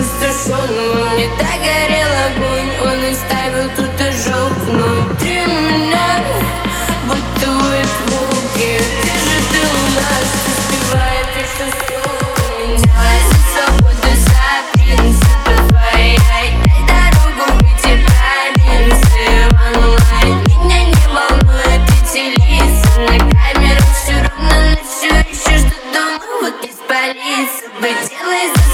опустошенного мне так горел огонь, он оставил тут ожог внутри меня, будто воет волки. Где же ты у нас, успевает вечно снова меня? За свободу, за принципы твои, дай дорогу, мы тебя танцевал онлайн. Меня не волнует эти лица на камеру, все равно, но все еще жду дома. Вот без полиции бы делай за